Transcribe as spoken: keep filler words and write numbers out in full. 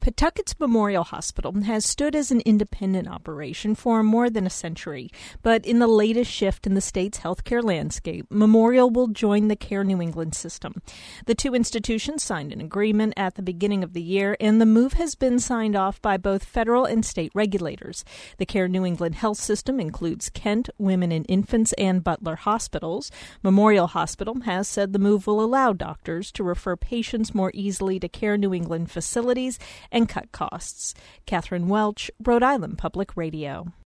Pawtucket's Memorial Hospital has stood as an independent operation for more than a century, but in the latest shift in the state's healthcare landscape, Memorial will join the Care New England system. The two institutions signed an agreement at the beginning of the year, and the move has been signed off by both federal and state regulators. The Care New England health system includes Kent, Women and Infants, and Butler hospitals. Memorial Hospital has said the move will allow doctors to refer patients more easily to Care New England facilities and cut costs. Catherine Welch, Rhode Island Public Radio.